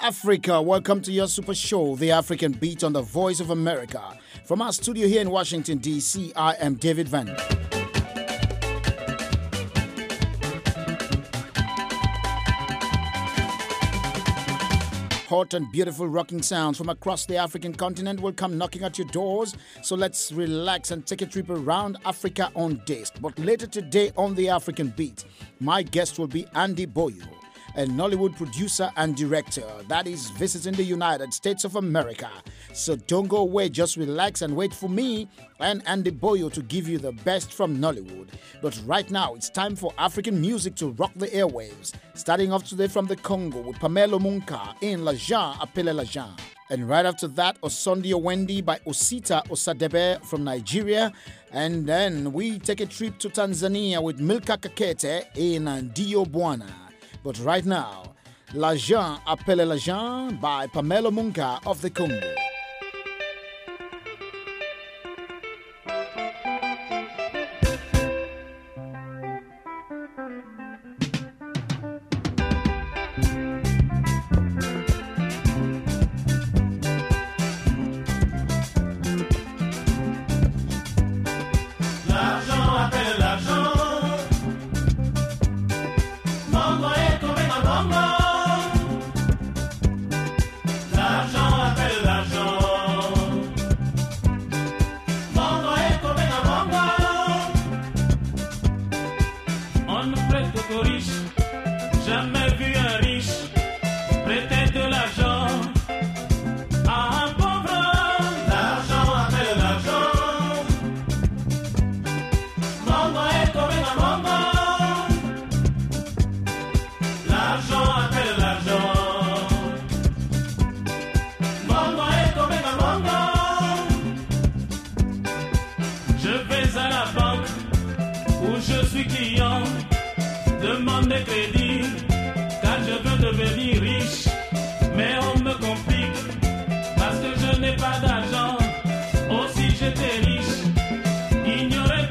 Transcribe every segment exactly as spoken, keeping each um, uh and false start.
Africa. Welcome to your super show, The African Beat on the Voice of America. From our studio here in Washington, D C, I am David Van. Hot and beautiful rocking sounds from across the African continent will come knocking at your doors. So let's relax and take a trip around Africa on disc. But later today on The African Beat, my guest will be Andy Boyo, a Nollywood producer and director that is visiting the United States of America. So don't go away, just relax and wait for me and Andy Boyo to give you the best from Nollywood. But right now, it's time for African music to rock the airwaves. Starting off today from the Congo with Pamelo Munka in La Jean Appelle La Jean. And right after that, Osondi Owendi by Osita Osadebe from Nigeria. And then we take a trip to Tanzania with Milka Kakete in Ndio Bwana. But right now, La Jean Appelle La Jean by Pamelo Munka of the Congo.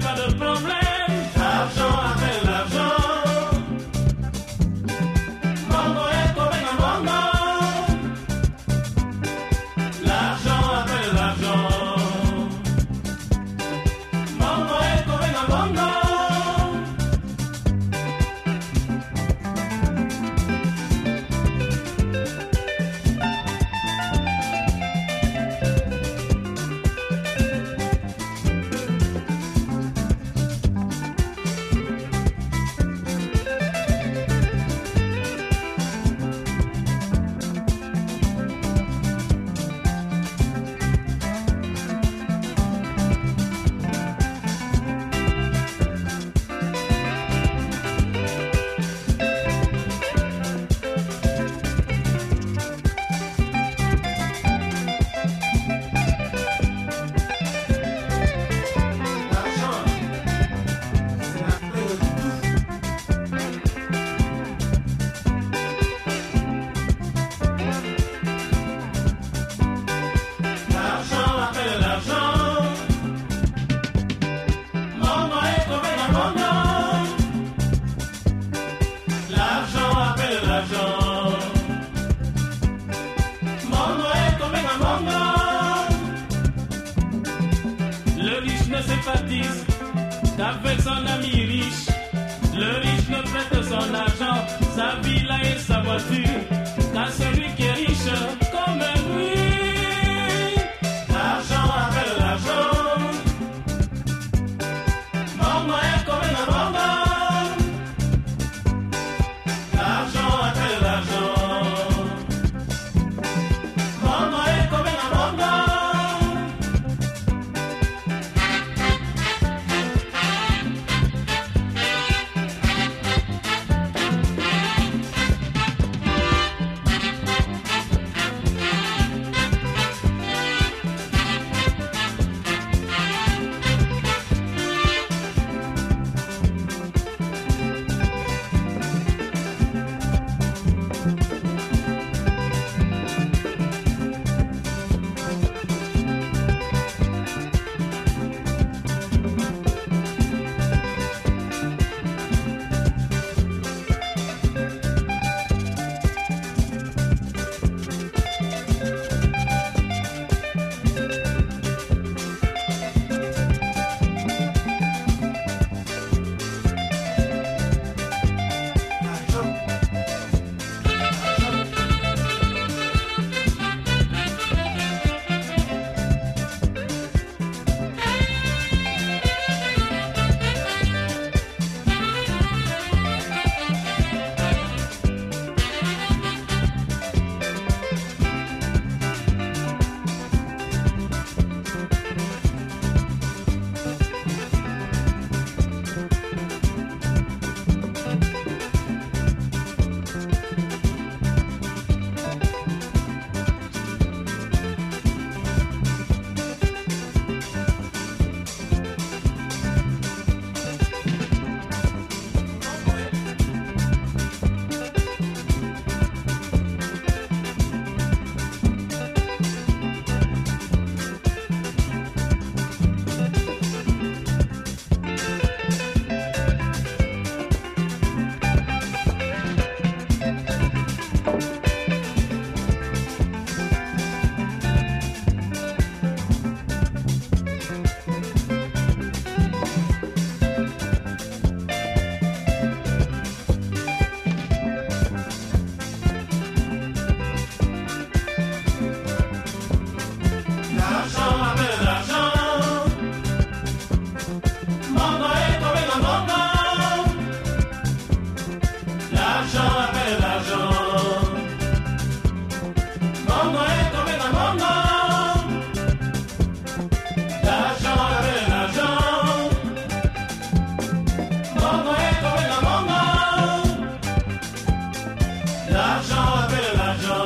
L'argent l'argent, avec l'argent.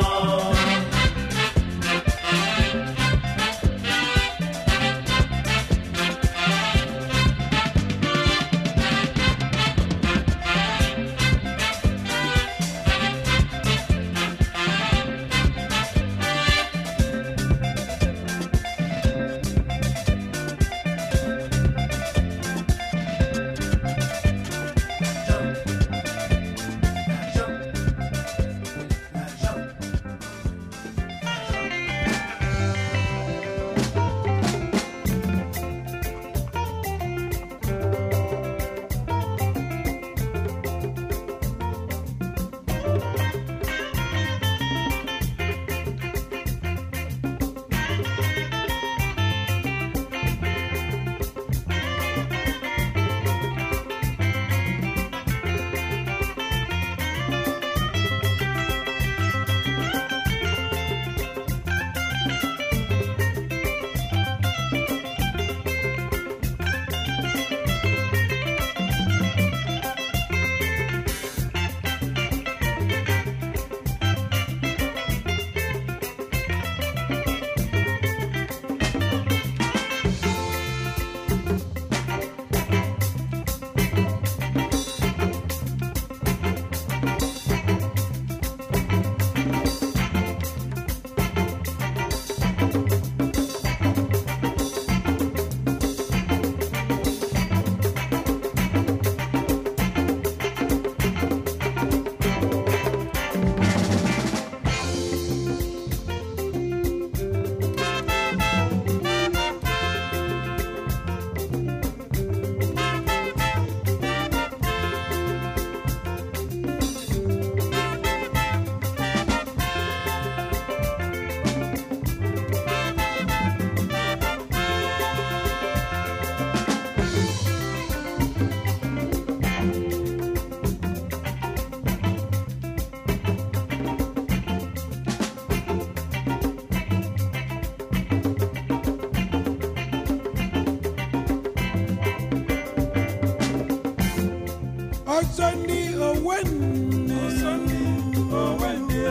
Sunday, oh Wendy, oh Sunday, oh Wendy,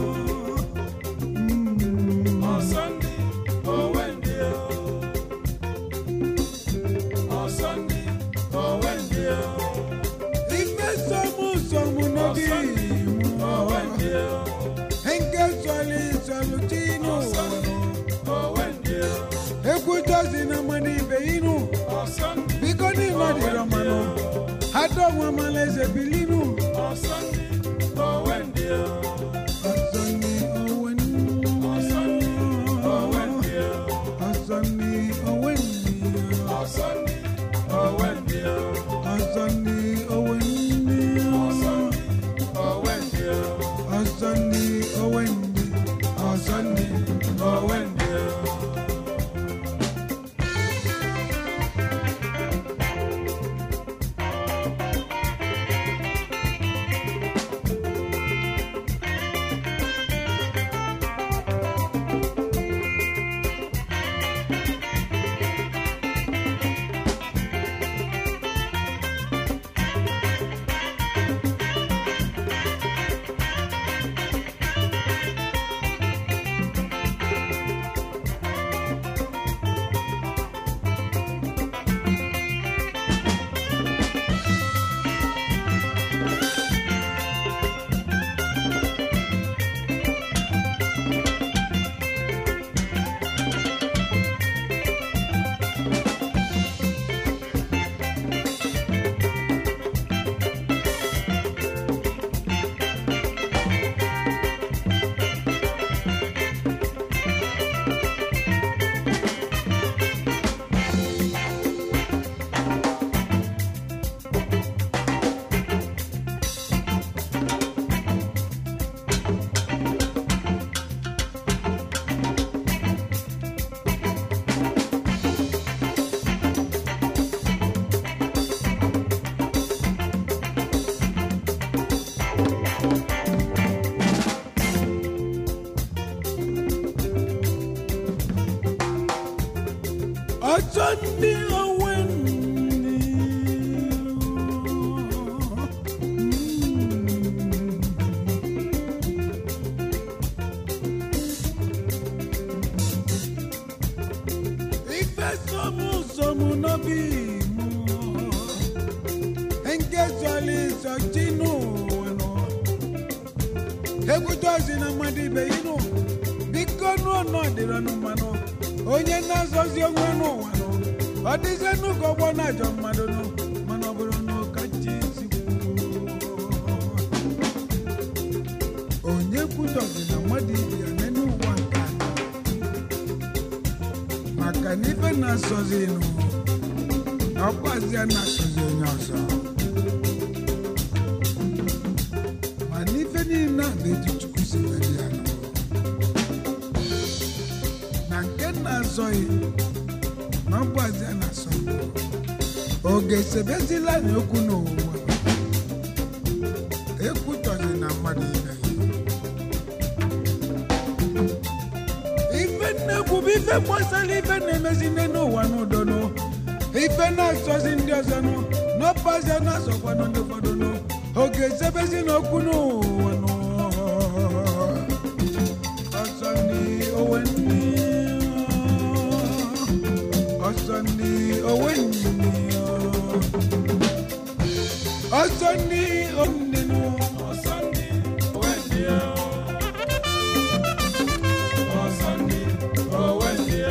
oh Sunday, oh Wendy, oh Sunday, oh Wendy, Inge somu somu nogi, oh Wendy, Inge soli solutino, oh Wendy, Ekutosi na mani beinu, oh Sunday, Bikoni madi romano. I don't want my legs to be leaving. Oh, Sunday, oh, Wendy. Oh, Sunday, oh, Wendy. Oh, Sunday, oh, Wendy. Oh, Sunday, oh, Wendy. Oh, Sunday, oh, Wendy. Oh, Sunday, oh, Wendy. Oh, Sunday, oh, Wendy. Oh, Sunday, oh, Wendy. Oh, Sunday, oh, Wendy. Sunday, oh, Wendy. ekwutozi na mmadụ ibe inu biko n'ụlọ dịrị ọnụ mmanụ onye na-azọzi onwe n'ụwa nụ ọ dịzie n'ụka ọgbọ na-ajọ mmadụ nụ mana ọ bụrụ na ụka ji zikwu onye kwutozi na mmadụ ibe ya n'elu ụwa nke anọ maka na ife na-asọzi nụ ọkwazi ya na-asọzi onye ọzọ mana ife niile a na-eji Chukwu si were ya nụ na nke na-azọghị na ọkwazi ya na-asọ oge esebezila na okwu n'ụwa ekwutọzi na mmadụ ibe ife nnekwu bụ ife gbasara ife na-emezi nne n'ụwa n'udo nụ ife na-asọzi ndị ọzọ nụ n'ọpazi na-asọkwanụ ndị ụfọdụ nụ oge ezebezi n'okwu n'ụwa nụ ọsọ ndị owe ndị ọsọ ndị owe ndị ọsọ ndị onne nụ ọsọ ndị owe ndị ọsọ ndị owe ndị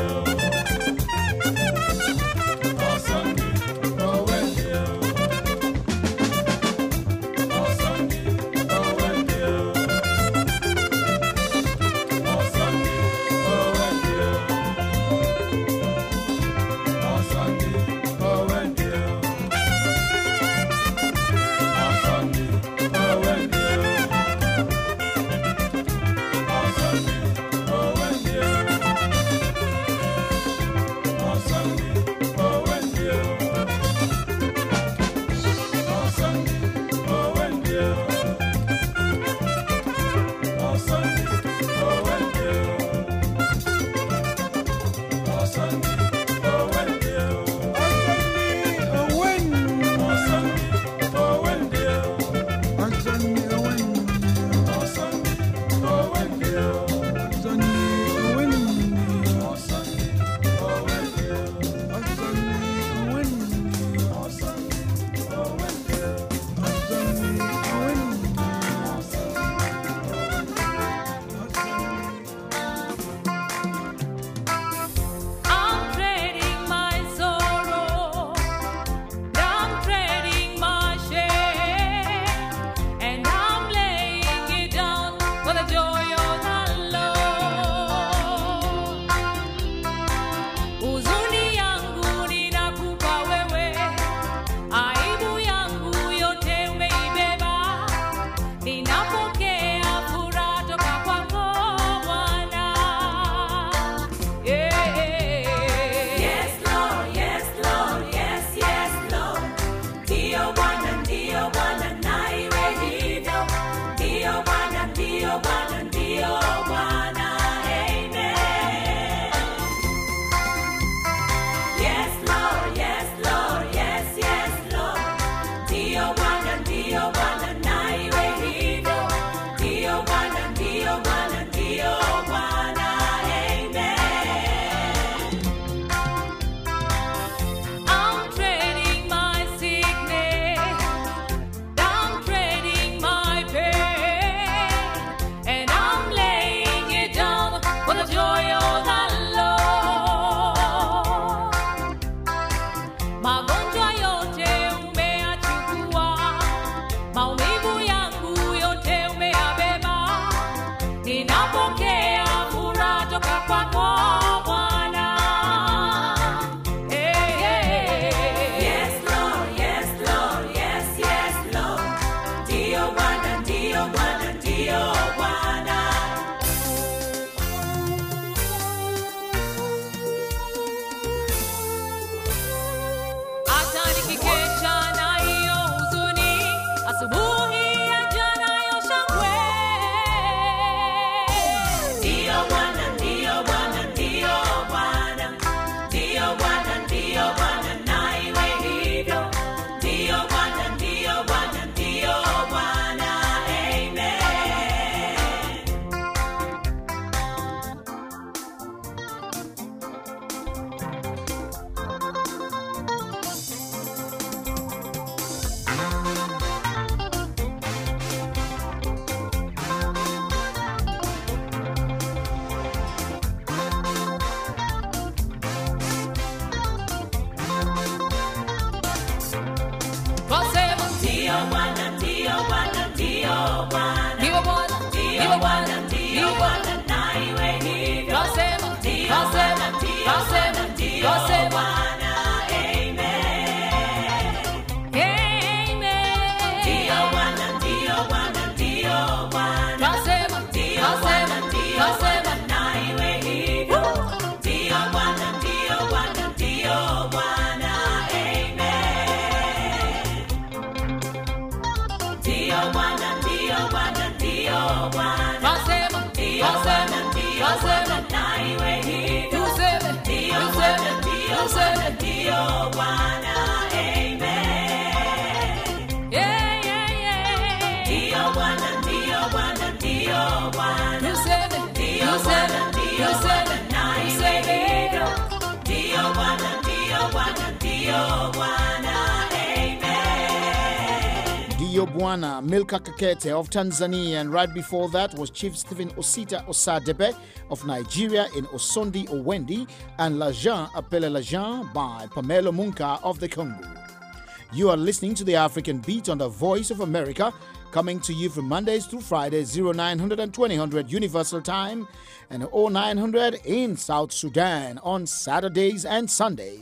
Bwana Milka Kakete of Tanzania, and right before that was Chief Stephen Osita Osadebe of Nigeria in Osondi Owendi, and Lajan Apele Lajan by Pamelo Munka of the Congo. You are listening to the African Beat on the Voice of America, coming to you from Mondays through Fridays, oh nine hundred and twenty hundred Universal Time and oh nine hundred in South Sudan on Saturdays and Sundays.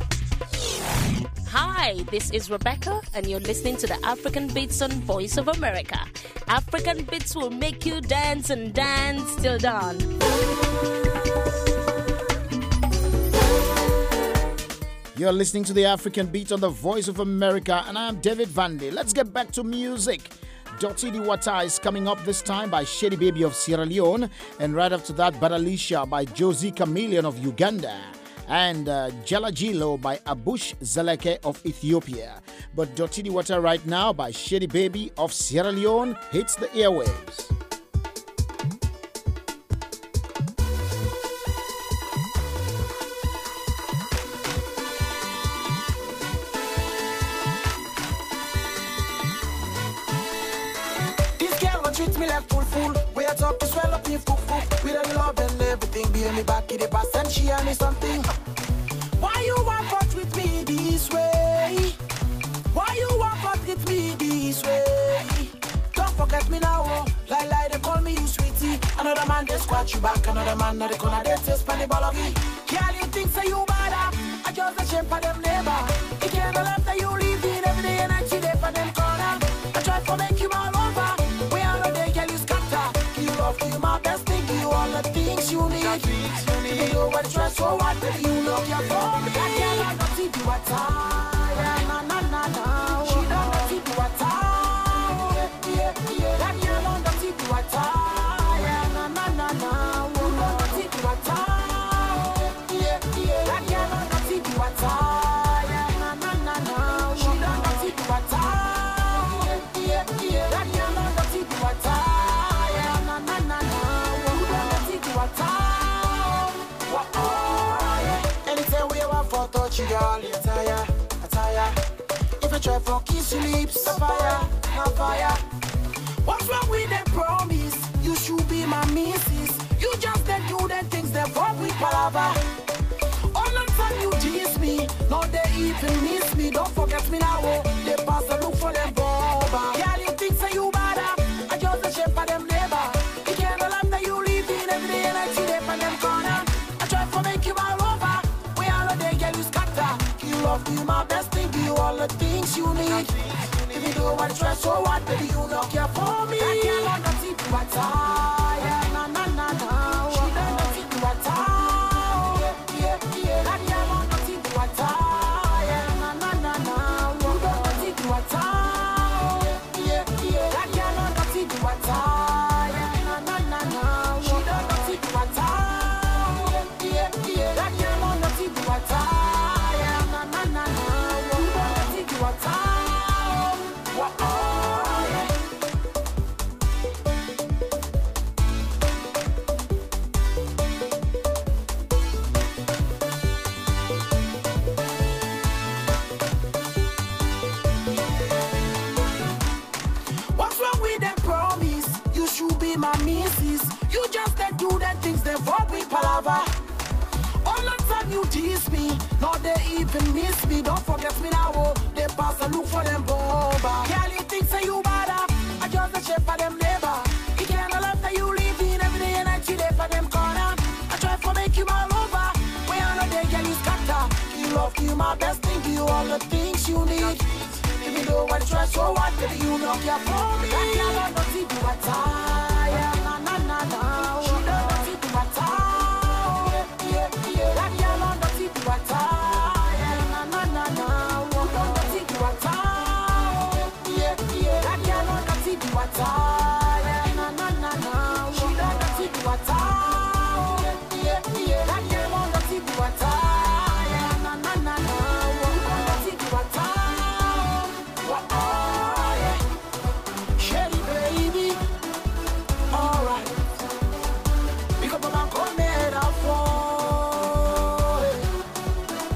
Hi, this is Rebecca, and you're listening to the African Beats on Voice of America. African Beats will make you dance and dance till dawn. You're listening to the African Beat on the Voice of America, and I'm David Vandy. Let's get back to music. Dottie Diwata is coming up this time by Shady Baby of Sierra Leone, and right after that, Badalisha by Josie Chameleon of Uganda, and uh, Jalajilo by Abush Zaleke of Ethiopia. But Dottie Diwata right now by Shady Baby of Sierra Leone hits the airwaves. Treat me like fool fool. We are talk to swell up me fool fool. We don't love and everything. Be me back in the bus and she and me something. Why you want fuck with me this way? Why you want fuck with me this way? Don't forget me now, oh. Lie lie they call me you sweetie. Another man they squat you back. Another man now they gonna they taste pan the bologi. Girl you think say you bad? I just a shame for them neighbor. You can't believe that you leave in every day and I see they for them corner. I try to make you all over. You my best thing, you all the things you need. You know what dress so what baby you look your for me. I can't not see you at all. Na na na na. She don't not see you at all. Yeah yeah. I can't not see you at all. Na na na na. You don't not see you at all. Yeah yeah. I can't not see you at all. Na na na na. She don't not see you at all. Yeah yeah. I can't not see you at all. Touch you, girl, you tire, I tire. If you try for kiss your lips, a fire, a fire. What's wrong with them promise? You should be my missus. You just then do the things that fuck with palava. All the time you tease me, now they even miss me. Don't forget me now, oh. They pass the look for them boba. Girl, you think say you bad? I just a shape for them neighbor. You can't love that you live in every day and I see them on them corner. I try to make you all over. Love you my best thing, you all the things you need. If you do what try so what, baby you not care for me. I can't not see you at all. Na na na na. She don't not see you at all. Yeah yeah. I can't not see you at all. Na na na na. You don't not see you at all. Yeah yeah. I can't not see you at all. Na na na na. She don't not see you at all. Yeah yeah. I can't not see you at all. My missus, you just that do that things that fuck with palava. All the time you tease me, now they even miss me. Don't forget me now, oh. They pass and look for them boba. Girl, you think say you bad? I just a shape for them neighbor. You can't love that you live in every day and I see they for them corner. I try to make you all over. When I know they girl you scatter. You love you my best thing, you all the things you need. If you know what try so what, baby you know care for me. I can't not see you at all. Na na na na. She don't not see you at all. Yeah yeah. I can't not see you at all. Na na na na. You don't not see you at all. Yeah yeah. I can't not see you at all. Na na na na. She don't not see you at all. Yeah yeah. I can't not see you at all. Na na na na. You don't not see you at all. Shady baby. Alright, pick up my corner out for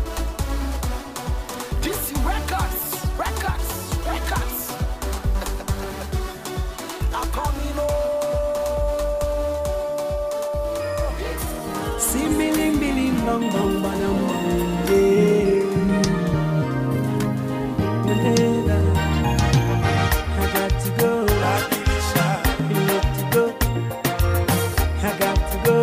this records, records, records. Biling, biling, biling, bang, bang, bang, bang, I got to go. You got to go. I got to go.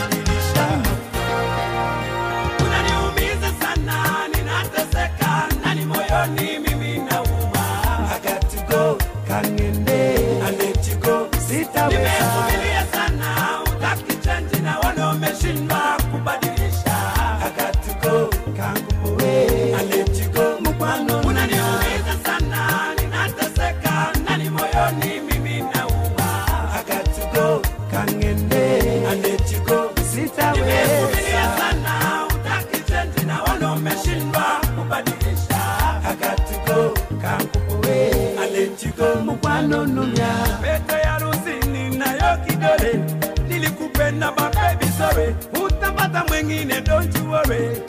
Unaniumiza sana, ninateseka, nani moyoni mimi nauma. I got to go. Kangende, I let you go. Sitaweza. Nimevumilia sana, utaki change na wana umeshindwa kubadilisha. I got to go. Kangupoe, I let you go. Mkwano unaniumiza sana, ninateseka, nani moyoni mimi nauma. I got to go. Kangende, I let you go. Sitaweza. Nimevumilia sana, utaki change na wana umeshindwa kubadilisha. I got to go. Kangupoe, I let you go. Mkwano numya. Pete ya rusini na yo kidole, nilikupenda my baby sorry. Utapata mwengine don't you worry.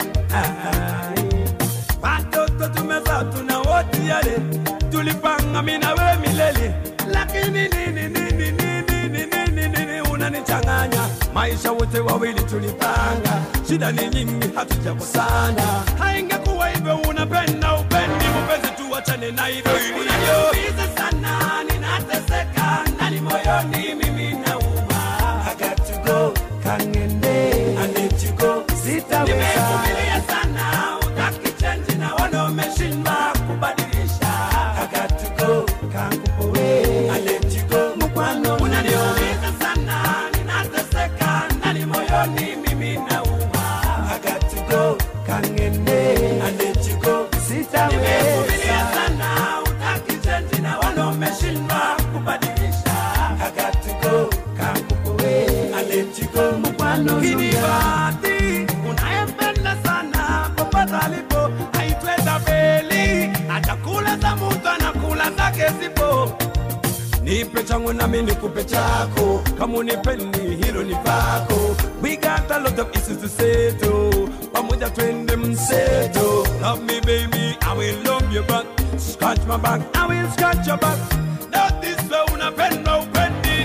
Watoto tumeza tuna wote yale, tulipanga mimi na wewe milele. Lakini nini nini nini nini nini nini unanichanganya. Maisha wote wawili tulipanga, shida ni nyingi hatujakosana. Haingekuwa hivyo unapenda upendi mpenzi tuachane na hivyo hivyo. Unaniumiza sana, ninateseka, nani moyoni mimi nauma. I got to go, kangende, I let you go. Sitaweza. Nimevumilia sana, utaki change na wana umeshindwa kubadilisha. I got to go, kangupoe, I let you go. Mkwano unaniumiza sana, ninateseka, nani moyoni mimi nauma. I got to go, kangende, I let you go. Sitaweza. Nimevumilia sana, utaki change na wana umeshindwa kubadilisha. I got to go, kangupoe, I let you go. Mkwano kinibati, unayempenda sana, popata lipo, haitweza feli. Atakula za mtu anakula zake sipo. Nipe changu na mimi nikupe chako, kama unipendi hilo ni pako. We got a lot of issues to settle, pamoja twende mseto. Love me baby, I will love you back. Scratch my back, I will scratch your back. That is way unapenda upendi.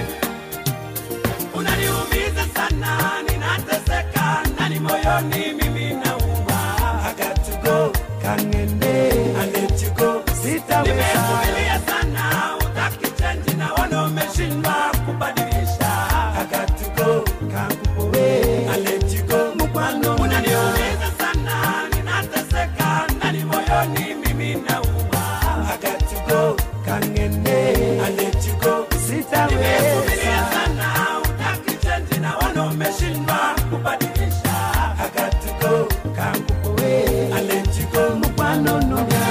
Unaniumiza sana, ninateseka, nani moyoni mimi nauma. I got to go, kangende, I let you go. Sitaweza. Nimevumilia sana, utaki change na wana umeshindwa kubadilisha. I got to go, kangupoe, I let you go. Mkwano unaniumiza sana, ninateseka, nani moyoni mimi nauma. I got to go, kangende, I let you go. Sitaweza. Nimevumilia sana, utaki change na wana umeshindwa kubadilisha. I got to go, kangupoe, I let you go. Mkwano nunya.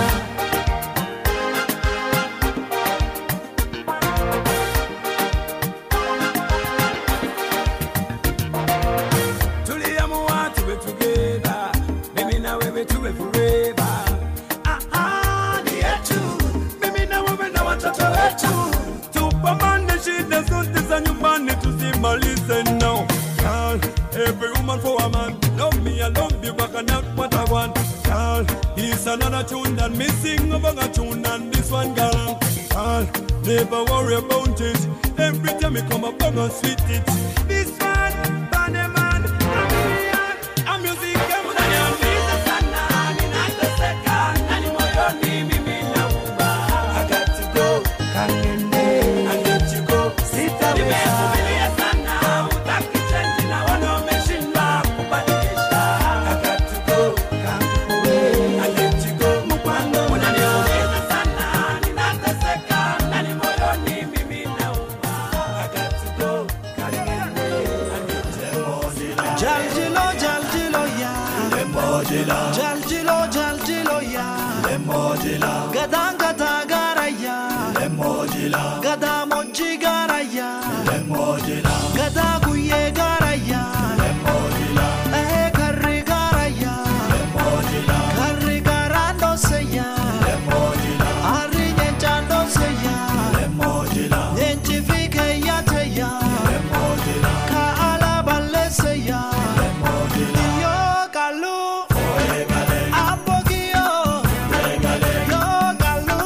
Tuliamua tuwe together, mimi na wewe tuwe forever. Ah ah, ni yetu, mimi na wewe na watoto wetu. Tupambane shida zote za nyumbani tusimalize now. Girl, every woman for a man. Love me, I love you, back and out what I want. Girl, it's another tune that me sing over a tune and this one girl. Girl, never worry about it. Every time you come up, I'm gonna sweet it. This one, bad man, I'm million, I'm music, I'm unaniumiza sana, ninateseka, nani moyoni mimi nauma. I got to go, kangende, I let you go. Sitaweza. Nimevumilia sana, utaki change na wana umeshindwa kubadilisha. I got to go, kangupoe, I let you go. Mkwano unaniumiza sana, ninateseka, nani moyoni mimi nauma. I got to go, kangende, I let you go. Jaljilo, jaljilo ya. Jaljilo, jaljilo ya. Gada, gada, gara ya. Gada, moji gara ya. Gada, guye gara ya. Eh, karri gara ya. Karri gara no se ya. Arri nyencha no se ya. Nyenchi fike ya te ya. Ka ala bale se ya. Yo kalu. Apogio. Yo kalu.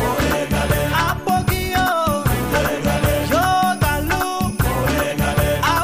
Apogio. Yo kalu.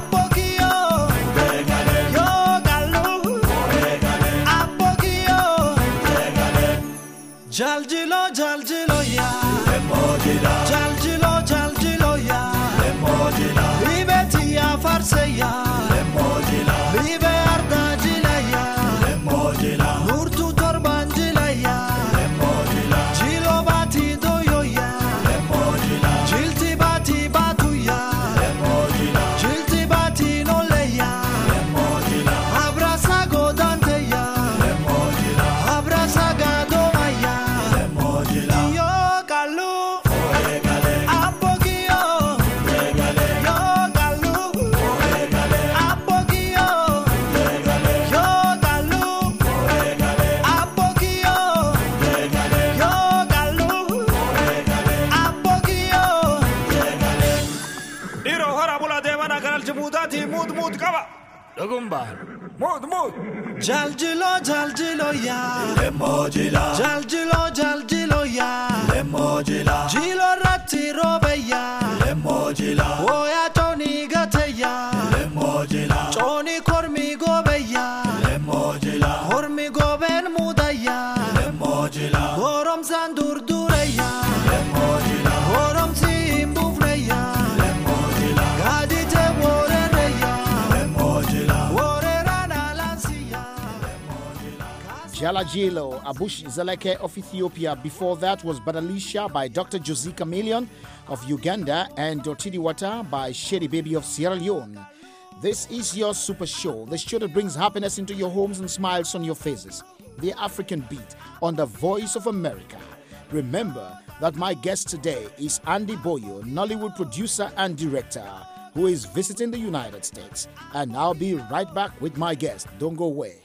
harabula devana kanal jibutati mud mud kaba. Dagumba. Mud mud. Jaljilo jaljilo ya. Lemojila. Jaljilo jaljilo ya. Lemojila. Jilo rati robe ya. Lemojila. Oya Tony gate ya. Lemojila. Tony kormi gobe ya. Lemojila. Kormi goben muda ya. Lemojila. Gorom zandur dure ya. Lemojila. Gorom zimbufre ya. Lemojila. Gadite worere ya. Lemojila. Worera na lansia. Jalajilo, Abush Zeleke of Ethiopia. Before that was Badalisha by Doctor Josie Chameleon of Uganda and Dotidi Wata by Shady Baby of Sierra Leone. This is your Super Show, the show that brings happiness into your homes and smiles on your faces. The African Beat on the Voice of America. Remember that my guest today is Andy Boyo, Nollywood producer and director, who is visiting the United States. And I'll be right back with my guest. Don't go away.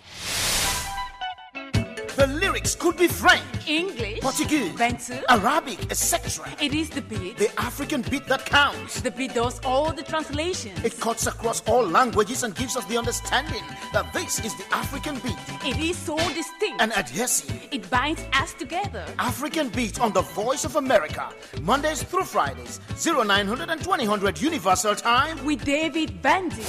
The lyrics could be French, English, Portuguese, Bantu, Arabic, et cetera. It is the beat. The African beat that counts. The beat does all the translations. It cuts across all languages and gives us the understanding that this is the African beat. It is so distinct and adhesive. It binds us together. African Beat on the Voice of America, Mondays through Fridays, oh nine hundred and twenty hundred Universal Time with David Bandy.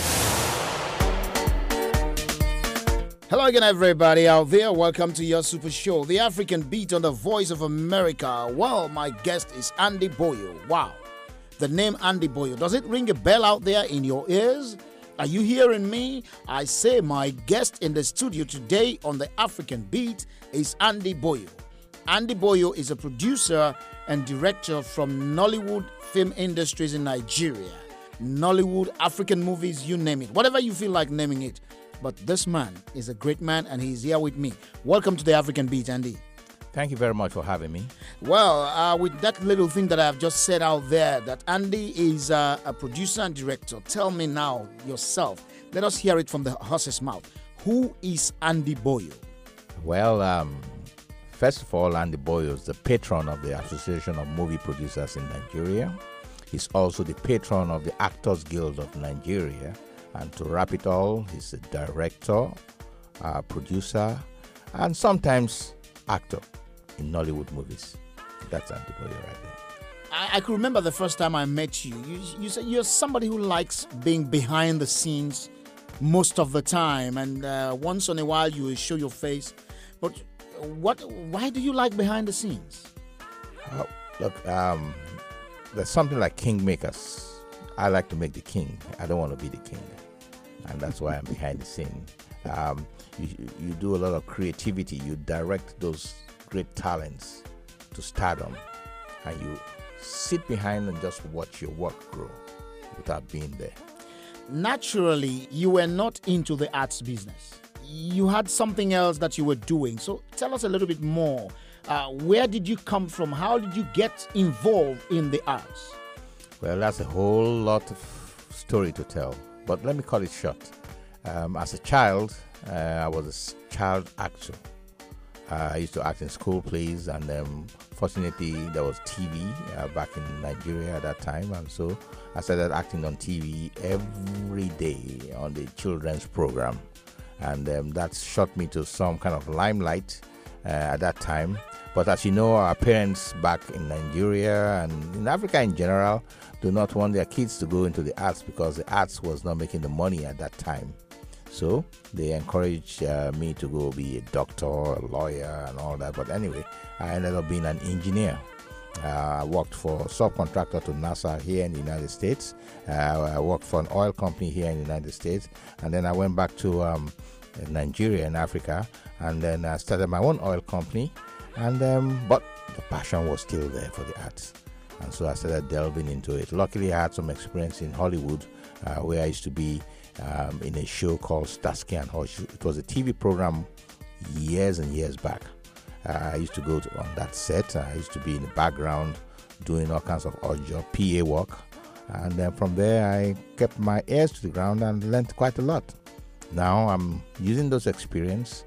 Hello again, everybody out there. Welcome to your Super Show, the African Beat on the Voice of America. Well, my guest is Andy Boyo. Wow. The name Andy Boyo, does it ring a bell out there in your ears? Are you hearing me? I say my guest in the studio today on the African Beat is Andy Boyo. Andy Boyo is a producer and director from Nollywood Film Industries in Nigeria. Nollywood, African movies, you name it. Whatever you feel like naming it. But this man is a great man, and he's here with me. Welcome to the African Beat, Andy. Thank you very much for having me. Well, uh, with that little thing that I've just said out there, that Andy is uh, a producer and director, tell me now yourself. Let us hear it from the horse's mouth. Who is Andy Boyo? Well, um, first of all, Andy Boyo is the patron of the Association of Movie Producers in Nigeria. He's also the patron of the Actors Guild of Nigeria. And to wrap it all, he's a director, uh, producer, and sometimes actor in Nollywood movies. That's Andy Boyo right there. I, I can remember the first time I met you. You, you said you're somebody who likes being behind the scenes most of the time, and uh, once in a while you will show your face. But what? Why do you like behind the scenes? Uh, look, um, there's something like kingmakers. I like to make the king. I don't want to be the king. And that's why I'm behind the scene. Um, you, you do a lot of creativity. You direct those great talents to stardom. And you sit behind and just watch your work grow without being there. Naturally, you were not into the arts business. You had something else that you were doing. So tell us a little bit more. Uh, where did you come from? How did you get involved in the arts? Well, that's a whole lot of story to tell, but let me cut it short. Um, as a child, uh, I was a child actor. Uh, I used to act in school plays, and um, fortunately, there was T V uh, back in Nigeria at that time, and so I started acting on T V every day on the children's program, and um, that shot me to some kind of limelight uh, at that time. But as you know, our parents back in Nigeria and in Africa in general do not want their kids to go into the arts because the arts was not making the money at that time. So they encouraged uh, me to go be a doctor, a lawyer, and all that. But anyway, I ended up being an engineer. Uh, I worked for a subcontractor to NASA here in the United States. Uh, I worked for an oil company here in the United States. And then I went back to um, Nigeria in Africa. And then I started my own oil company. And um, but the passion was still there for the arts, and so I started delving into it. Luckily, I had some experience in Hollywood, uh, where I used to be um, in a show called Starsky and Hutch. It was a T V program years and years back. Uh, I used to go to, on that set. I used to be in the background doing all kinds of odd job, P A work, and then from there I kept my ears to the ground and learned quite a lot. Now I'm using those experience.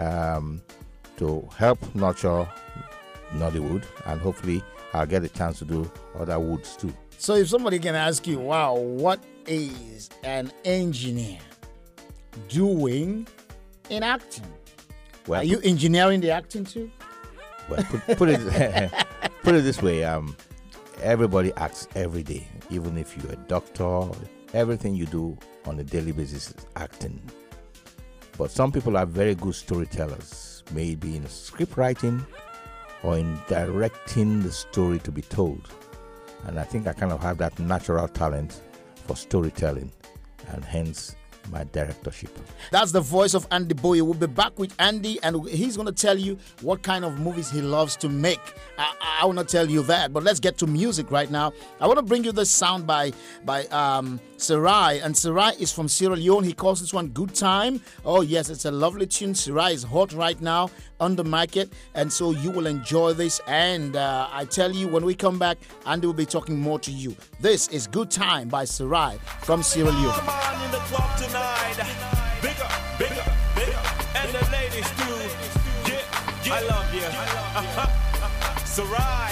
Um, to help nurture Nollywood, and hopefully I'll get a chance to do other woods too. So if somebody can ask you, wow, what is an engineer doing in acting? Well, Are you engineering the acting too? Well, put, put it put it this way: um, everybody acts every day. Even if you're a doctor, everything you do on a daily basis is acting. But some people are very good storytellers, maybe in script writing or in directing the story to be told. And I think I kind of have that natural talent for storytelling, and hence my directorship. That's the voice of Andy Boye. We'll be back with Andy, and he's going to tell you what kind of movies he loves to make. I, I will not tell you that, but let's get to music right now. I want to bring you this sound by by um, Sarai, and Sarai is from Sierra Leone. He calls this one Good Time. Oh yes, it's a lovely tune. Sarai is hot right now on the market, and so you will enjoy this. And uh, I tell you, when we come back, Andy will be talking more to you. This is Good Time by Sarai from Sierra Leone. In the club tonight. Bigger, bigger, bigger, and the ladies too. Yeah, yeah. I love you. Uh-huh. Sarai.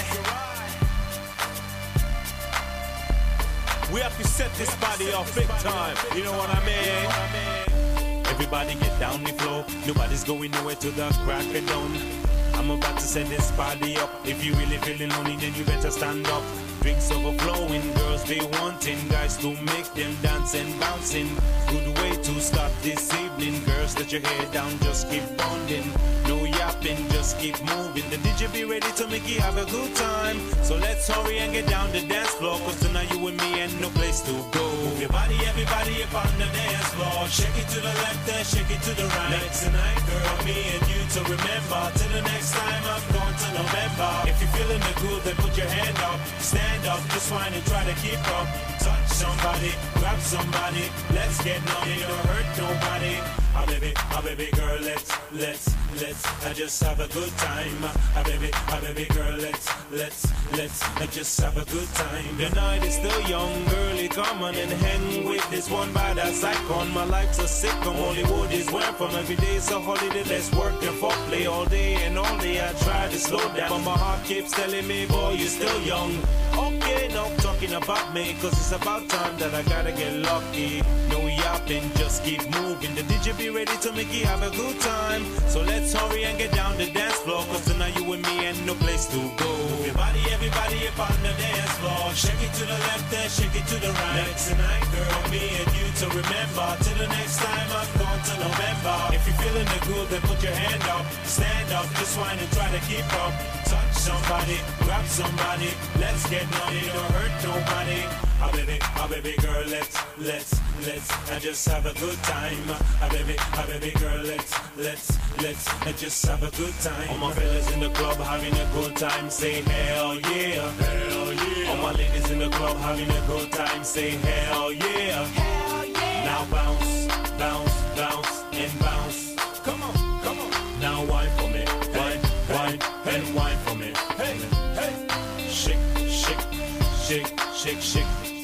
We have to set this body off big time. You know what I mean? Everybody get down the floor. Nobody's going nowhere to the crack of dawn. I'm about to set this party up. If you really feeling lonely, then you better stand up. Drinks overflowing, girls they wanting, guys to make them dance and bouncing. Good way to start this evening, girls let your hair down, just keep bonding. No yapping, just keep moving. The D J be ready to make you have a good time. So let's hurry and get down the dance floor, cause tonight you and me and no place to go. Move your body, everybody up on the dance floor. Shake it to the left and shake it to the right. Like tonight, girl, me and you to remember. Till the next time I'm going to November. If you're feeling the good, then put your hand up. Stand up, just whine and try to keep up. Touch somebody, grab somebody. Let's get numb, you don't hurt nobody. Ah baby, ah baby girl, let's, let's, let's, I just have a good time. Ah baby, ah baby girl, let's, let's, let's, I just have a good time. The night is still young, girlie, come on and hang with this one badass icon. My life's a sitcom, Hollywood is where from. Every day's a holiday, let's work and foreplay all day and all day. I try to slow down, but my heart keeps telling me, boy, you're still young. Okay, no talking about me, cause it's about time that I gotta get lucky. No yapping, just keep moving. The D J be ready to make you have a good time. So let's hurry and get down the dance floor, cause tonight you and me and no place to go. Move your body, everybody up on the dance floor. Shake it to the left and shake it to the right. Like tonight, girl, me and you to remember. Till the next time I'm going to November. If you're feeling the good, then put your hand up. Stand up, just whine and try to keep up. Touch somebody, grab somebody. Let's get numb, you don't hurt nobody. Ah baby, ah baby girl, let's, let's, let's, I just have a good time. Ah baby, ah baby girl, let's, let's, let's, I just have a good time. All my fellas in the club having a good time, say hell yeah, hell yeah. All my ladies in the club having a good time, say hell yeah, hell yeah. Now bounce, bounce, bounce, and bounce. Come on, come on. Now whine for me, whine, whine, and whine for me. Hey, hey, shake, shake, shake, shake, shake.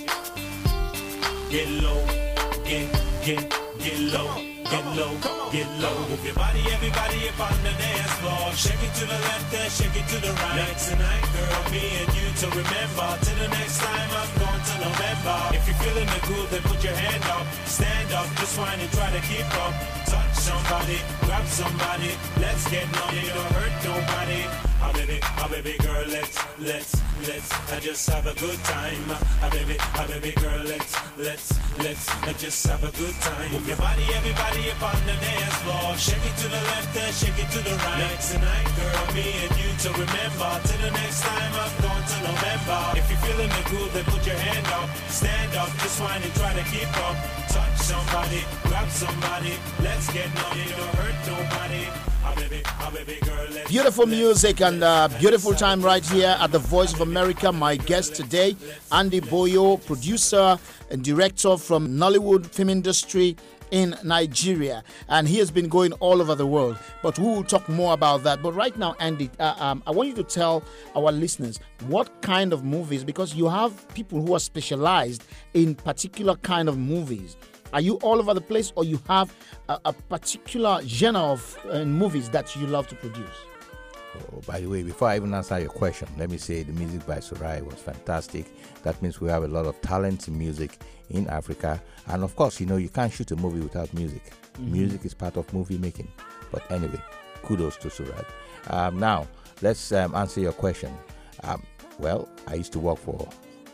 Get low, get, get, get low, get low, get low. Move your body, everybody up on the dance floor. Shake it to the left and shake it to the right. Like tonight, girl, me and you to remember. Till the next time I'm going to November. If you're feeling the good, then put your hand up. Stand up, just whine and try to keep up. Touch somebody, grab somebody. Let's get numb, you don't hurt nobody. Ah baby, ah baby girl, let's, let's, let's, I just have a good time. Ah baby, ah baby girl, let's, let's, let's, I just have a good time. Move your body, everybody up on the dance floor. Shake it to the left and shake it to the right. Like tonight, girl, me and you to remember. Till the next time I'm going to November. If you're feeling the good, then put your hand up. Stand up, just whine and try to keep up. Touch somebody, grab somebody. Let's get numb, you don't hurt nobody. Beautiful music and uh, beautiful time right here at the Voice of America. My guest today, Andy Boye, producer and director from Nollywood film industry in Nigeria, and he has been going all over the world, but we will talk more about that. But right now, Andy, uh, um, I want you to tell our listeners what kind of movies, because you have people who are specialized in particular kind of movies. Are you all over the place, or you have a, a particular genre of uh, movies that you love to produce? Oh, by the way, before I even answer your question, let me say the music by Surai was fantastic. That means we have a lot of talent in music in Africa. And of course, you know, you can't shoot a movie without music. Mm-hmm. Music is part of movie making. But anyway, kudos to Surai. Um, now, let's um, answer your question. Um, well, I used to work for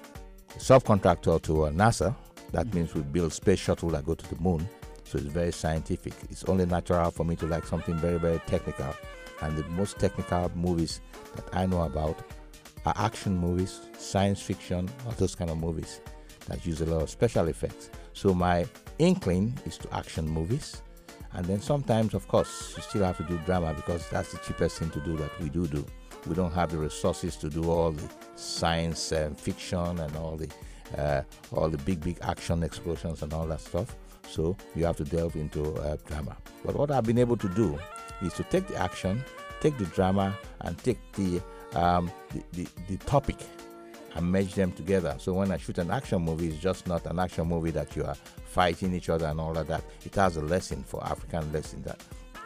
a subcontractor to uh, NASA. That mm-hmm. means we build space shuttle that go to the moon. So it's very scientific. It's only natural for me to like something very, very technical. And the most technical movies that I know about are action movies, science fiction, or those kind of movies that use a lot of special effects. So my inkling is to action movies. And then sometimes, of course, you still have to do drama because that's the cheapest thing to do that we do do. We don't have the resources to do all the science and fiction and all the uh, all the big, big action explosions and all that stuff. So you have to delve into uh, drama. But what I've been able to do is to take the action, take the drama, and take the, um, the, the, the topic and merge them together. So when I shoot an action movie, it's just not an action movie that you are fighting each other and all of that. It has a lesson for African lesson that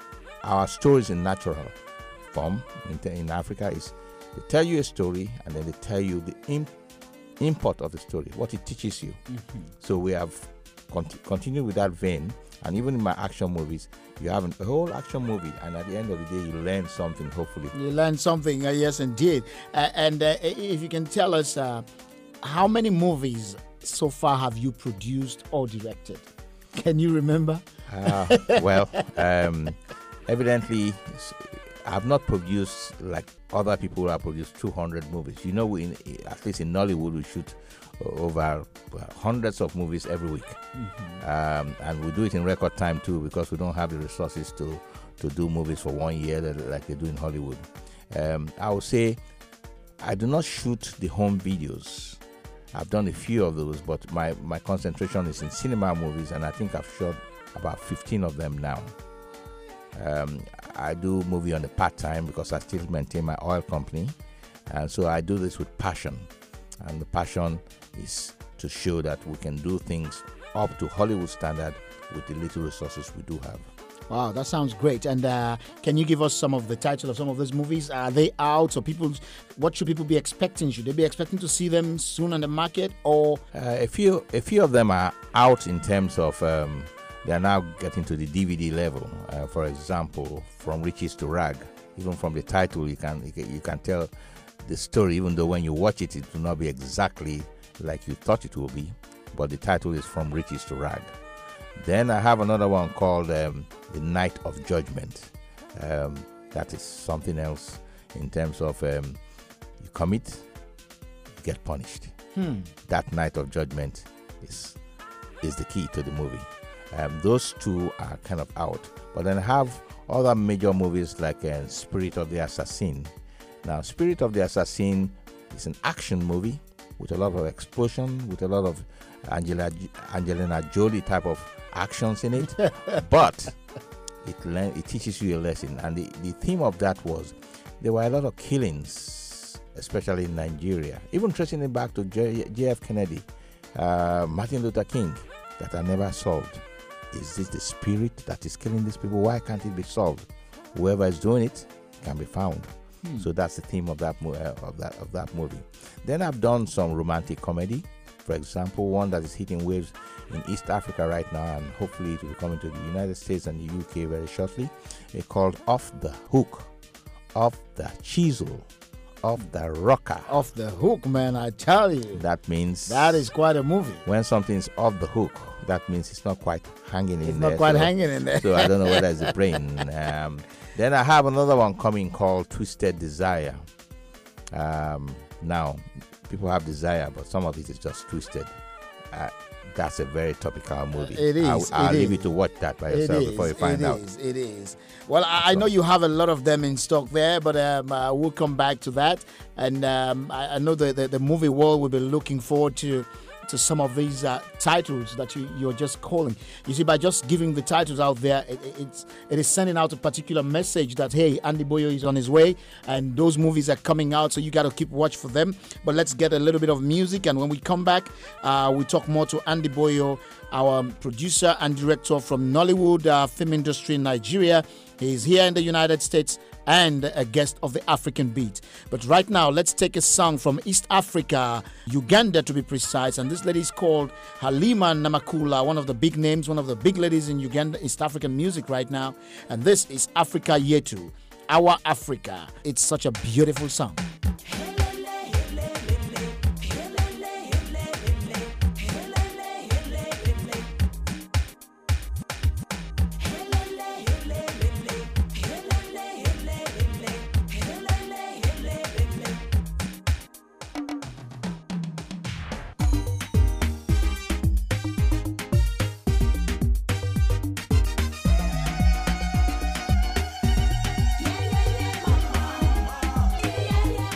our stories in natural form in, in Africa is they tell you a story and then they tell you the imp, import of the story, what it teaches you. Mm-hmm. So we have cont- continued with that vein. And even in my action movies, you have a whole action movie, and at the end of the day, you learn something, hopefully. You learn something, uh, yes, indeed. Uh, and uh, if you can tell us, uh, how many movies so far have you produced or directed? Can you remember? Uh, well, um, evidently, I've not produced like other people who have produced two hundred movies. You know, we in, at least in Nollywood, we shoot over hundreds of movies every week. Mm-hmm. Um, and we do it in record time too because we don't have the resources to, to do movies for one year like they do in Hollywood. Um, I would say I do not shoot the home videos. I've done a few of those, but my, my concentration is in cinema movies, and I think I've shot about fifteen of them now. Um, I do movie on the part-time because I still maintain my oil company, and so I do this with passion. And the passion is to show that we can do things up to Hollywood standard with the little resources we do have. Wow, that sounds great. And uh, can you give us some of the title of some of those movies? Are they out? So people, what should people be expecting? Should they be expecting to see them soon on the market? Or uh, a few, a few of them are out in terms of um, they are now getting to the D V D level. Uh, for example, From Riches to Rag. Even from the title, you can you can tell the story, even though when you watch it, it will not be exactly like you thought it will be, but the title is From Riches to Rag. Then I have another one called um, The Night of Judgment. Um, that is something else in terms of um, you commit, you get punished. Hmm. That Night of Judgment is is the key to the movie. Um, those two are kind of out. But then I have other major movies like uh, Spirit of the Assassin. Now, Spirit of the Assassin is an action movie with a lot of explosion, with a lot of Angela, Angelina Jolie type of actions in it, but it le- it teaches you a lesson. And the, the theme of that was there were a lot of killings, especially in Nigeria, even tracing it back to J- J.F. Kennedy, uh, Martin Luther King, that are never solved. Is this the spirit that is killing these people? Why can't it be solved? Whoever is doing it can be found. Hmm. So that's the theme of that, uh, of that of that movie. Then I've done some romantic comedy. For example, one that is hitting waves in East Africa right now, and hopefully it will be coming to the United States and the U K very shortly. It's called Off the Hook, Off the Chisel, Off the Rocker. Off the Hook, man, I tell you. That means... That is quite a movie. When something's off the hook, that means it's not quite hanging in it's there. It's not quite so, hanging in there. So I don't know whether it's the brain. Um, then I have another one coming called Twisted Desire. Um, now, people have desire, but some of it is just twisted. Uh, that's a very topical movie. It is. I'll, I'll it leave is. you to watch that by yourself it before is, you find it out. Is, it is. Well, I, I know you have a lot of them in stock there, but um, uh, we'll come back to that. And um, I, I know the, the, the movie world will be looking forward to to some of these uh, titles that you, you're just calling. You see, by just giving the titles out there, it, it's, it is sending out a particular message that, hey, Andy Boyo is on his way, and those movies are coming out, so you got to keep watch for them. But let's get a little bit of music, and when we come back, uh, we talk more to Andy Boyo, our producer and director from Nollywood uh, film industry in Nigeria, He's here in the United States and a guest of the African Beat. But right now, let's take a song from East Africa, Uganda to be precise. And this lady is called Halima Namakula, one of the big names, one of the big ladies in Uganda, East African music right now. And this is Africa Yetu, Our Africa. It's such a beautiful song. Yeah, yeah, yeah, mama. Yeah, yeah, yeah.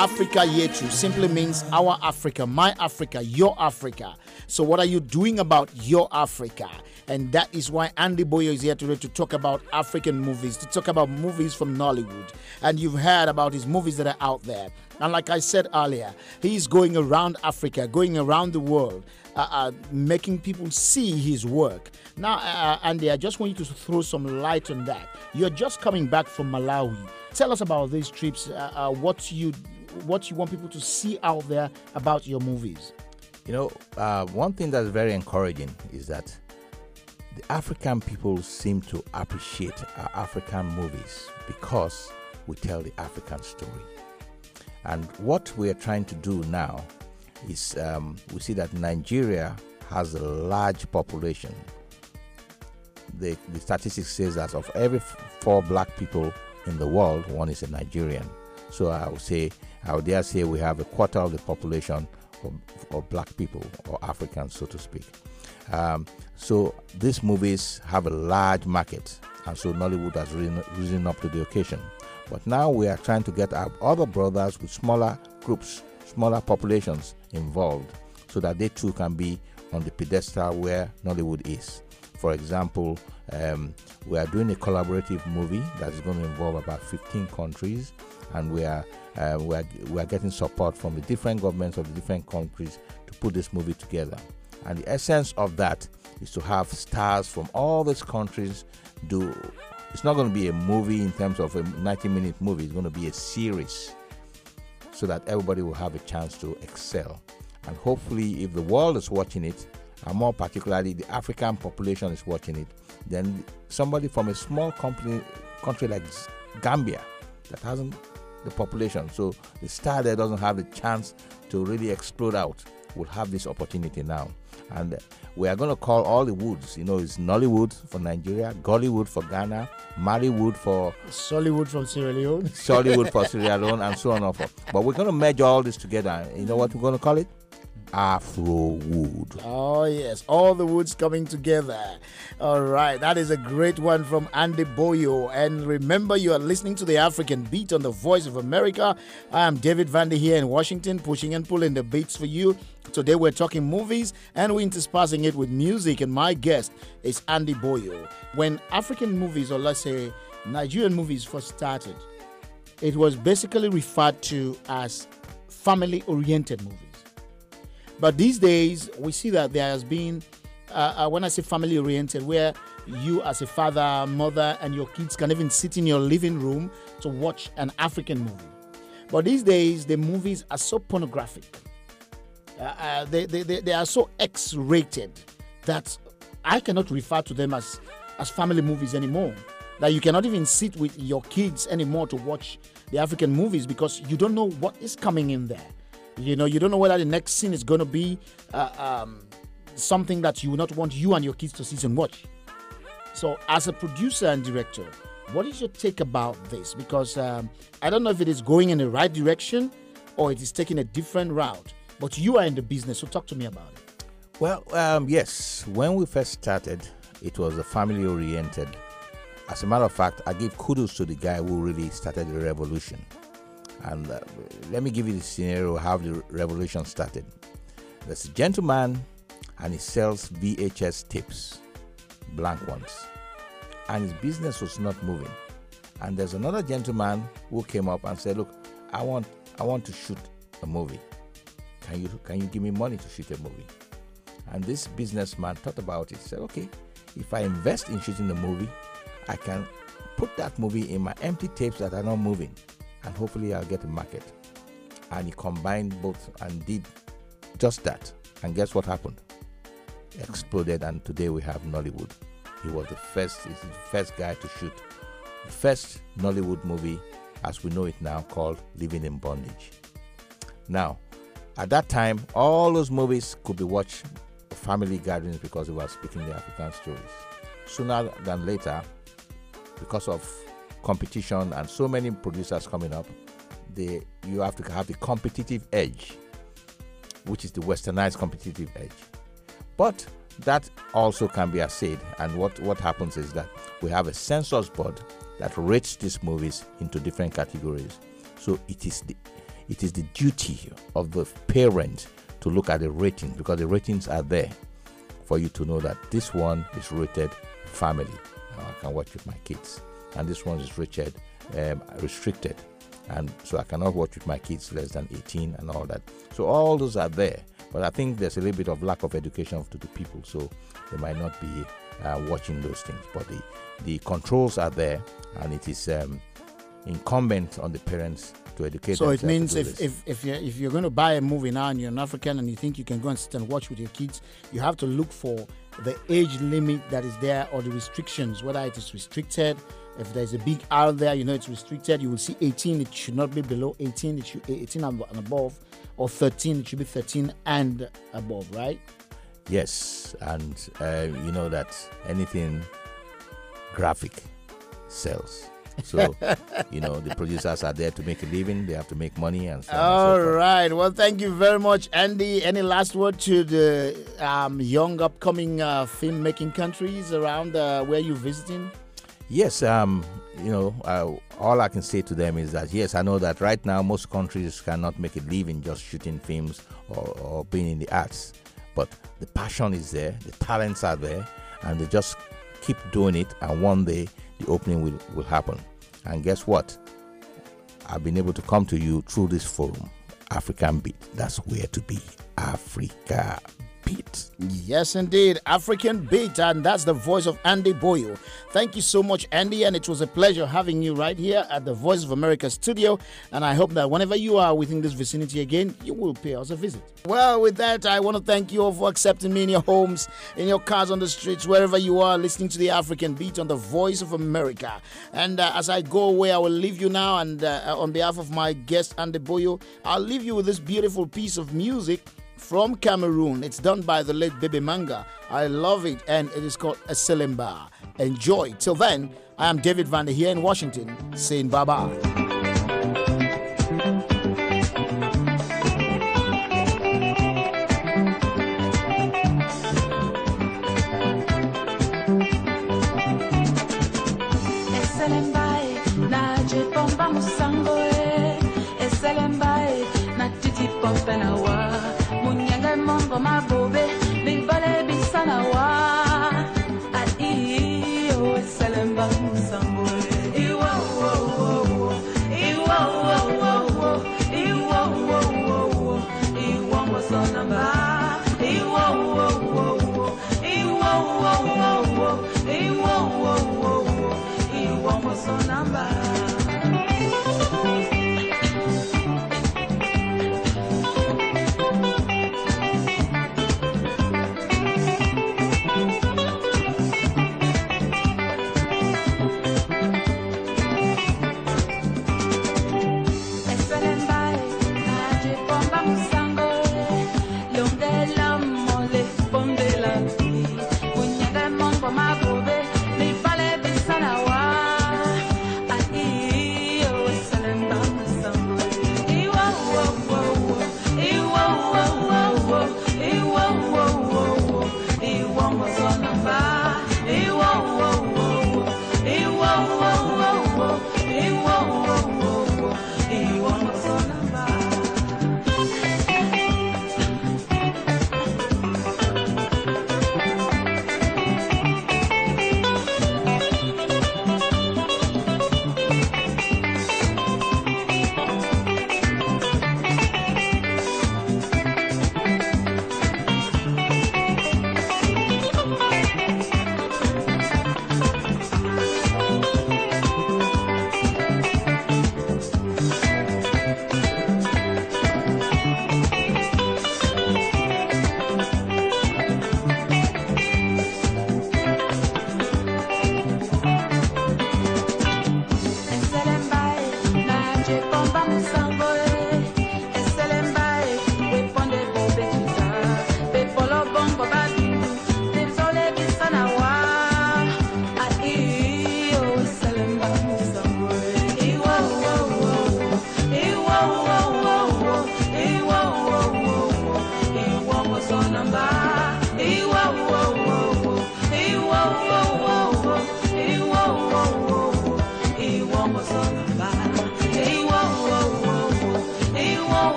Africa Yetu simply means our Africa, my Africa, your Africa. So what are you doing about your Africa? And that is why Andy Boyo is here today to talk about African movies, to talk about movies from Nollywood. And you've heard about his movies that are out there. And like I said earlier, he's going around Africa, going around the world, uh, uh, making people see his work. Now, uh, Andy, I just want you to throw some light on that. You're just coming back from Malawi. Tell us about these trips, uh, uh, what you what you want people to see out there about your movies. You know, uh, one thing that's very encouraging is that the African people seem to appreciate our African movies because we tell the African story. And what we're trying to do now is um, we see that Nigeria has a large population. The, the statistics says that of every f- four black people in the world, one is a Nigerian. So I would say, I would dare say we have a quarter of the population of, of black people or Africans, so to speak. Um, so these movies have a large market, and so Nollywood has risen, risen up to the occasion. But now we are trying to get our other brothers with smaller groups, smaller populations involved, so that they too can be on the pedestal where Nollywood is. For example, um, we are doing a collaborative movie that is going to involve about fifteen countries, and we are uh, we are we are getting support from the different governments of the different countries to put this movie together. And the essence of that is to have stars from all these countries do. It's not going to be a movie in terms of a ninety-minute movie. It's going to be a series, so that everybody will have a chance to excel. And hopefully, if the world is watching it, and more particularly the African population is watching it, then somebody from a small company, country like Gambia that hasn't the population, so the star there doesn't have the chance to really explode out, will have this opportunity now. And we are going to call all the woods, you know, it's Nollywood for Nigeria, Gollywood for Ghana, Marywood for Sollywood from Sierra Leone, Sollywood for Sierra Leone, and so on and so forth. But we're going to merge all this together. You know what we're going to call it? Afrowood. Oh yes, all the woods coming together. All right, that is a great one from Andy Boyo. And remember, you are listening to the African Beat on the Voice of America. I am David Vandy here in Washington, pushing and pulling the beats for you. Today we're talking movies and we're interspersing it with music, and my guest is Andy Boyo. When African movies, or let's say Nigerian movies, first started, it was basically referred to as family-oriented movies. But these days, we see that there has been, uh, uh, when I say family-oriented, where you as a father, mother, and your kids can even sit in your living room to watch an African movie. But these days, the movies are so pornographic. Uh, uh, they, they, they, they are so X-rated that I cannot refer to them as, as family movies anymore. That you cannot even sit with your kids anymore to watch the African movies because you don't know what is coming in there. You know, you don't know whether the next scene is going to be uh, um, something that you will not want you and your kids to sit and watch. So, as a producer and director, what is your take about this? Because um, I don't know if it is going in the right direction or it is taking a different route. But you are in the business, so talk to me about it. Well, um, yes. When we first started, it was a family-oriented. As a matter of fact, I give kudos to the guy who really started the revolution. And uh, let me give you the scenario how the revolution started. There's a gentleman and he sells V H S tapes, blank ones. And his business was not moving. And there's another gentleman who came up and said, look, I want I want to shoot a movie. Can you can you give me money to shoot a movie? And this businessman thought about it, said, okay, if I invest in shooting the movie, I can put that movie in my empty tapes that are not moving. And hopefully I'll get a market. And he combined both and did just that. And guess what happened? It exploded, and today we have Nollywood. He was the first, he's the first guy to shoot the first Nollywood movie, as we know it now, called Living in Bondage. Now, at that time, all those movies could be watched at family gatherings because they were speaking the African stories. Sooner than later, because of competition and so many producers coming up, they you have to have the competitive edge, which is the westernized competitive edge. But that also can be assayed, and what, what happens is that we have a censors board that rates these movies into different categories. So it is the it is the duty of the parent to look at the ratings, because the ratings are there for you to know that this one is rated family. I can watch with my kids. And this one is rated um, restricted. And so I cannot watch with my kids less than eighteen and all that. So all those are there. But I think there's a little bit of lack of education to the people. So they might not be uh, watching those things. But the, the controls are there. And it is um, incumbent on the parents to educate so themselves. So it means to if, if, if, you're, if you're going to buy a movie now and you're an African and you think you can go and sit and watch with your kids, you have to look for the age limit that is there or the restrictions, whether it is restricted. If there's a big R there, you know it's restricted. You will see eighteen. It should not be below eighteen. It should be eighteen and above, or thirteen. It should be thirteen and above, right? Yes, and uh, you know that anything graphic sells. So, you know, the producers are there to make a living. They have to make money and so on. All and so right. Well, thank you very much, Andy. Any last word to the um, young, upcoming uh, film-making countries around uh, where you're visiting? Yes, um, you know, uh, all I can say to them is that, yes, I know that right now most countries cannot make a living just shooting films or, or being in the arts. But the passion is there, the talents are there, and they just keep doing it, and one day the opening will, will happen. And guess what? I've been able to come to you through this forum, African Beat. That's where to be, Africa Beat. Yes, indeed, African Beat, and that's the voice of Andy Boyo. Thank you so much, Andy, and it was a pleasure having you right here at the Voice of America studio, and I hope that whenever you are within this vicinity again, you will pay us a visit. Well, with that, I want to thank you all for accepting me in your homes, in your cars, on the streets, wherever you are, listening to the African Beat on the Voice of America. And uh, as I go away, I will leave you now, and uh, on behalf of my guest, Andy Boyo, I'll leave you with this beautiful piece of music from Cameroon. It's done by the late Bebe Manga. I love it, and it is called a Selemba. Enjoy. Till then, I am David Vander here in Washington, saying bye-bye.